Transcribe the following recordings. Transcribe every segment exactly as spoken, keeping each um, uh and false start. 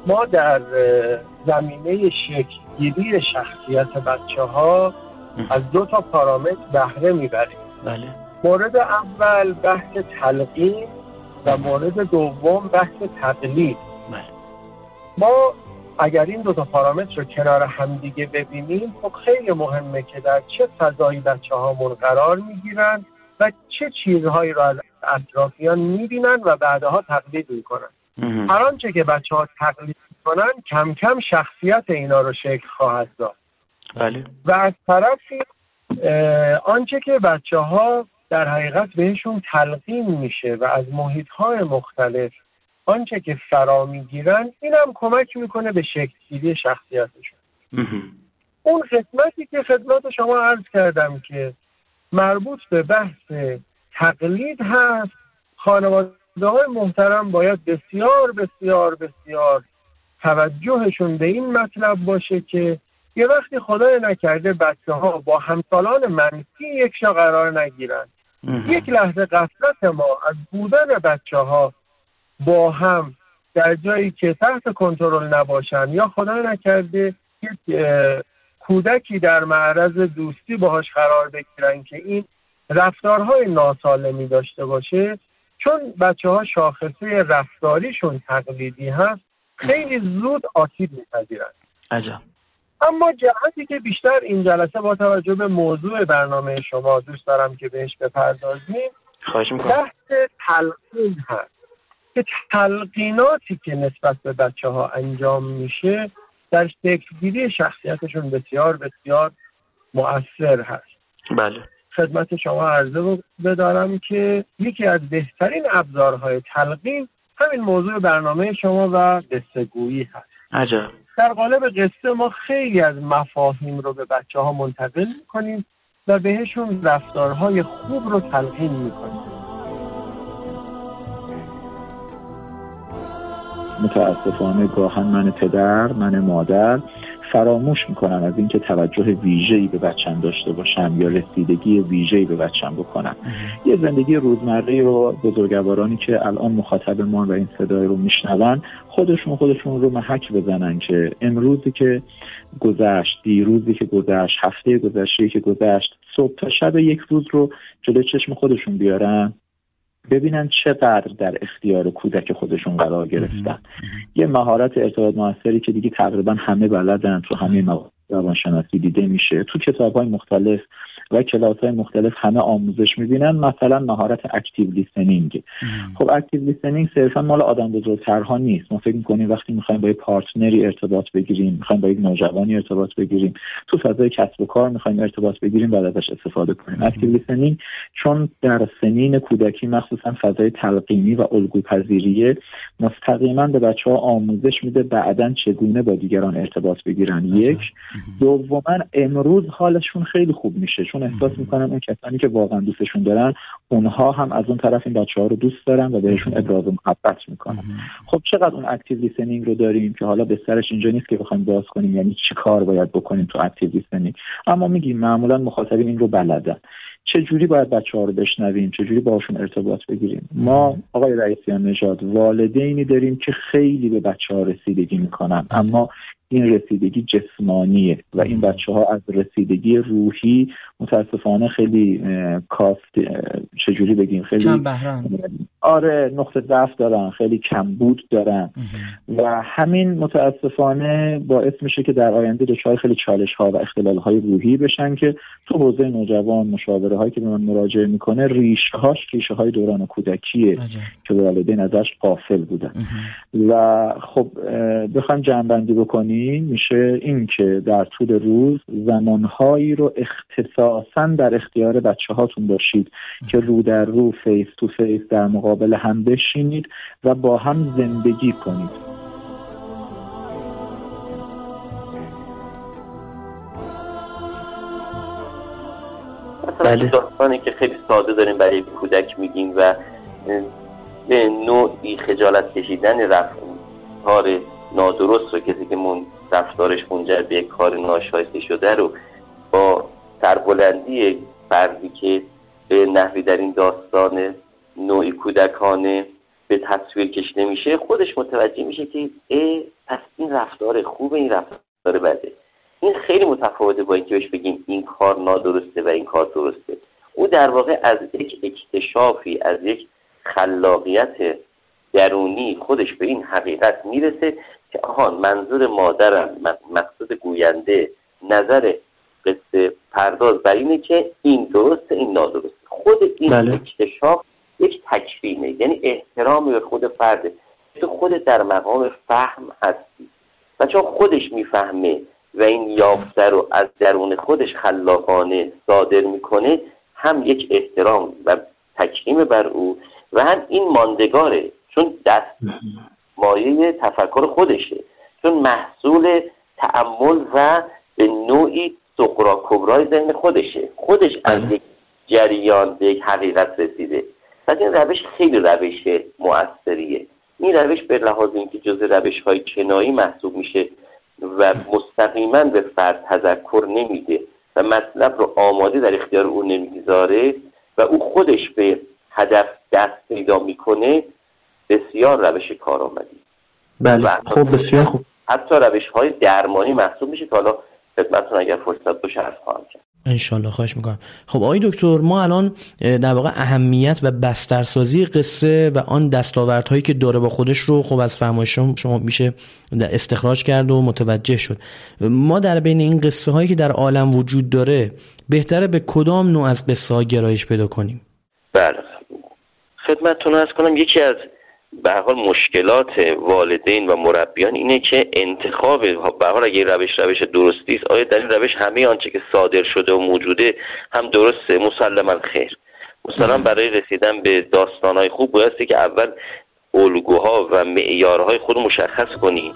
ما در زمینه شکل‌گیری شخصیت بچه ها از دو تا پارامتر بهره میبریم. بله. مورد اول بحث تلقین و مورد دوم بحث تقلید. بله. ما اگر این دو تا پارامتر رو کنار همدیگه ببینیم، خب خیلی مهمه که در چه فضایی بچه هامون قرار میگیرن و چه چیزهایی رو از اطرافیان میبینن و بعدها تقلید میکنن. هر آنچه که بچه ها تقلید میکنن کم کم شخصیت اینا رو شکل خواهد داد. بله. و از طرفی آنچه که بچه ها در حقیقت بهشون تلقین میشه و از محیط های مختلف آنچه که فرا میگیرن، این هم کمک میکنه به شکل‌گیری شخصیتشون. اون خدمتی که خدمت شما عرض کردم که مربوط به بحث تقلید هست، خانواده های محترم باید بسیار بسیار بسیار توجهشون به این مطلب باشه که یه وقتی خدای نکرده بچه ها با همسالان منفی یک جا قرار نگیرن، یک لحظه غفلت ما از بودن بچه ها با هم در جایی که تحت کنترل نباشن یا خدای نکرده یک کودکی در معرض دوستی باهاش قرار بگیرن که این رفتارهای ناسالمی داشته باشه، چون بچه ها شاخصه رفتاریشون تقلیدی هست، خیلی زود آسیب می‌پذیرن. عجب. اما جهتی که بیشتر این جلسه با توجه به موضوع برنامه شما دوست دارم که بهش بپردازیم، خواهش می‌کنم. بحث تلقین هست که تلقیناتی که نسبت به بچه ها انجام میشه در شکل‌گیری شخصیتشون بسیار بسیار مؤثر هست. بله. خدمت شما عرضه بدارم که یکی از بهترین ابزارهای تلقین همین موضوع برنامه شما و قصه گویی هست. عجب. در قالب قصه ما خیلی از مفاهیم رو به بچه ها منتقل میکنیم و بهشون رفتارهای خوب رو تلقین میکنیم. متاسفانه گاهن من پدر، من مادر فراموش میکنم از اینکه توجه ویژه‌ای به بچه‌م داشته باشم یا رسیدگی ویژه‌ای به بچه‌م بکنم. یه زندگی روزمره رو بزرگوارانی که الان مخاطب ما و این صدای رو میشنون خودشون خودشون رو محک بزنن که امروزی که گذشت، دیروزی که گذشت، هفته گذشته که گذشت، صبح تا شب یک روز رو جلوی چشم خودشون بیارن، ببینن چقدر در اختیار کودک خودشون قرار گرفتن. یه مهارت ارتباط موثری که دیگه تقریبا همه بلدن، تو همه مواد روانشناسی دیده میشه، تو کتاب‌های مختلف و کلاس‌های مختلف همه آموزش می‌بینن، مثلا مهارت اکتیو لیسنینگ. خب اکتیو لیسنینگ صرفا مال آدم بزرگترها نیست. ما فکر می‌کنیم وقتی می‌خوایم با یه پارتنری ارتباط بگیریم، می‌خوایم با یک نوجوانی ارتباط بگیریم، تو فضای کسب و کار می‌خوایم ارتباط بگیریم، بعد ازش استفاده کنیم. اکتیو لیسنینگ چون در سنین کودکی مخصوصا فضای تلقینی و الگوپذیریه، مستقیما به بچه‌ها آموزش میده بعداً چگونه با دیگران ارتباط بگیرن. یک دوما امروز حالشون خیلی خوب میشه، چون احساس میکنن اون کسانی که واقعا دوستشون دارن اونها هم از اون طرف این بچه‌ها رو دوست دارن و بهشون ابراز محبت میکنن. خب چقدر اون اکتیو لیسنینگ رو داریم که حالا بسترش اینجا نیست که بخوایم باز کنیم یعنی چی کار باید بکنیم تو اکتیو لیسنینگ، اما میگیم معمولا مخاطبین این رو بلدن. چه جوری باید بچه‌ها رو بشنویم، چه جوری باهاشون ارتباط بگیریم. ما آقای رئیسیان نژاد والدینی داریم که خیلی به بچه‌ها رسیدگی میکنن، اما این رسیدگی جسمانیه و این بچه‌ها از رسیدگی روحی متاسفانه خیلی کاست چجوری بگیم خیلی کم بهره‌اند. آره نقطه ضعف دارن، خیلی کمبود دارن و همین متاسفانه باعث میشه که در آینده دچار خیلی چالش‌ها و اختلال‌های روحی بشن که تو حوزه نوجوان مشاوره هایی که به من مراجعه میکنه ریشه‌هاش ریشه‌های دوران کودکیه که والدین ازش غافل بودن. و خب بخوام جمع‌بندی بکنیم میشه این که در طول روز زمانهایی رو اختصاصاً در اختیار بچه هاتون باشید که رو در رو فیس تو فیس در مقابل هم بشینید و با هم زندگی کنید. مثلا داستانی که خیلی ساده داریم برای کودک میگیم و به نوعی خجالت کشیدن رفتار نادرست رو کسی که من رفتارش منجر به یک کار ناشایسته شده رو با سربلندی فردی که به نحوی در این داستان نوعی کودکانه به تصویر کشیده میشه خودش متوجه میشه که اه پس این رفتار خوبه، این رفتار بده. این خیلی متفاوته با اینکه بهش بگیم این کار نادرسته و این کار درسته. او در واقع از یک اکتشافی، از یک خلاقیت درونی خودش به این حقیقت میرسه که آها منظور مادرم، مقصود گوینده، نظر قصه پرداز بر اینه که این درسته این نادرسته. خود این بله. اکتشاف یک تکریمه، یعنی احترام به خود فرده. تو خودت در مقام فهم هستی و چون خودش میفهمه و این یافته رو از درون خودش خلاقانه صادر میکنه، هم یک احترام و تکریم بر او و هم این ماندگاره، چون دست مایه تفکر خودشه، چون محصول تأمل و به نوعی صغرا کبرای ذهن خودشه، خودش از یک جریان به یک حقیقت رسیده. پس این روش خیلی روش مؤثریه. این روش به لحاظ اینکه جزء روش‌های کنایی محسوب میشه و مستقیما به فرد تذکر نمیده و مطلب رو آماده در اختیار او نمیگذاره و او خودش به هدف دست پیدا میکنه، بسیار روش کارآمدی. بله خب بسیار خوب. حتی روش‌های درمانی محسوب میشه که حالا خدمتتون اگر فرصت باشه عرض خواهم کرد. انشالله، خواهش میکنم. خب آقای دکتر، ما الان در واقع اهمیت و بسترسازی قصه و آن دستاوردهایی که داره با خودش رو خب از فرمایش شما میشه استخراج کرد و متوجه شد. ما در بین این قصه هایی که در عالم وجود داره بهتره به کدام نوع از قصه ها گرایش پیدا کنیم؟ بله خدمتتون عرض کنم یکی از به هر حال مشکلات والدین و مربیان اینه که انتخاب به هر حال اگه روش روش درستی است، آیا در این روش همه آنچه که صادر شده و موجوده هم درسته؟ مسلما خیر. مثلا برای رسیدن به داستان‌های خوب بایستی که اول الگوها و معیارهای خود مشخص کنی.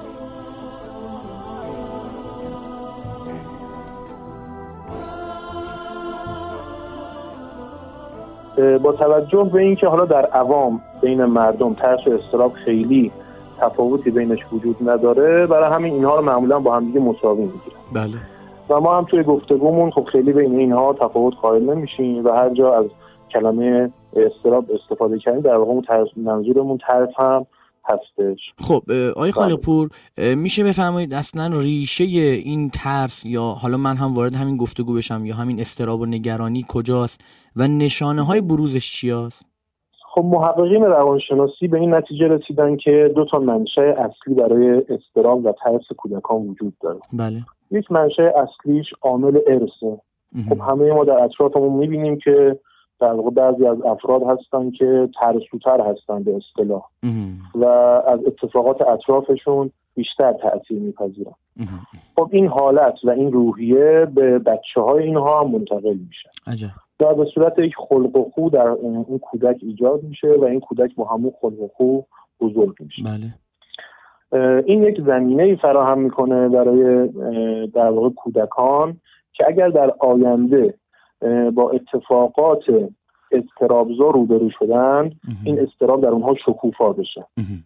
با توجه به اینکه حالا در عوام بین مردم ترس و اضطراب خیلی تفاوتی بینش وجود نداره، برای همین اینها رو معمولا با هم دیگه مساوی میگیرن. بله. و ما هم توی گفتگومون خب خیلی بین اینها تفاوت قائل نمیشیم و هر جا از کلمه اضطراب استفاده کردیم در واقع ترس، منظورمون ترس هم هستش. خب آقای خالق‌پور، میشه بفرمایید اصلا ریشه این ترس یا حالا من هم وارد همین گفتگو بشم یا همین اضطراب و نگرانی کجاست و نشانه های بروزش چیاست؟ خب محققین روانشناسی به این نتیجه رسیدن که دو تا منشأ اصلی برای اضطراب و ترس کودکان وجود داره. بله. یک منشأ اصلیش عامل ارثه. خب همه ما در اطرافمون می‌بینیم که در واقع بعضی از افراد هستن که ترسوتر هستن به اصطلاح و از اتفاقات اطرافشون بیشتر تأثیر میپذیرن. خب این حالت و این روحیه به بچه‌های اینها هم منتقل میشه. عجب. در به صورت یک خلق و خو در اون کودک ایجاد میشه و این کودک با همون خلق و خو بزرگ میشه. بله. این یک زمینه‌ای فراهم میکنه برای در واقع کودکان که اگر در آینده با اتفاقات اضطرابزا روبرو شدن، این اضطراب در اونها شکوفا بشه.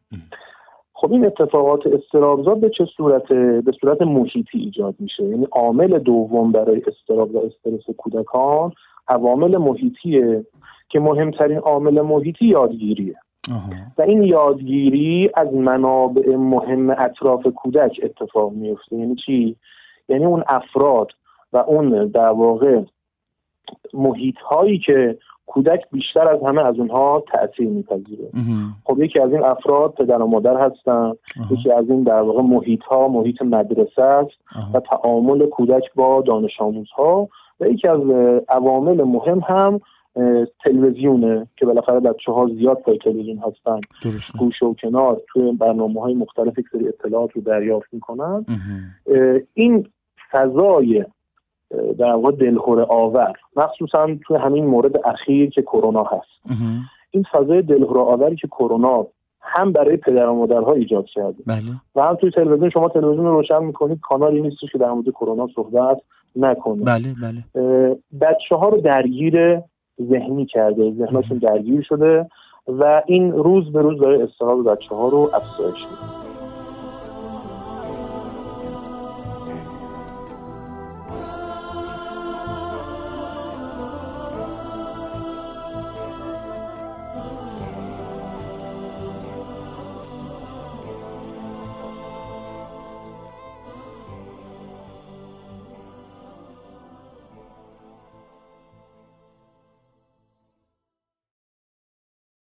خب این اتفاقات اضطرابزا به چه صورته؟ به صورت محیطی ایجاد میشه. یعنی عامل دوم برای اضطراب و استرس کودکان عوامل محیطیه که مهمترین عامل محیطی یادگیریه. آها. و این یادگیری از منابع مهم اطراف کودک اتفاق میفته. یعنی چی؟ یعنی اون افراد و اون در واقع محیط هایی که کودک بیشتر از همه از اونها تأثیر میپذیره. خب یکی از این افراد پدر و مادر هستن. اه. یکی از این در واقع محیط ها محیط مدرسه است اه. و تعامل کودک با دانش آموزها و یکی از عوامل مهم هم تلویزیونه که بالاخره بچه‌ها زیاد پای تلویزیون هستن، گوشه و کنار توی برنامه‌های مختلف یک سری اطلاعات رو دریافت میکنن. این فضای در واقع دلهره آور، مخصوصا توی همین مورد اخیر که کرونا هست، این فضای دلهره آوری که کرونا هم برای پدر و مادرها ایجاد کرده بله. و هم توی تلویزیون شما تلویزیون رو روشن میکنید کانالی نیستش که در مورد کرونا صحبت نکنه. بله بله. بچه‌ها رو درگیر ذهنی کرده، ذهنشون درگیر شده و این روز به روز داره اضطراب بچه‌ها رو افزایش میده.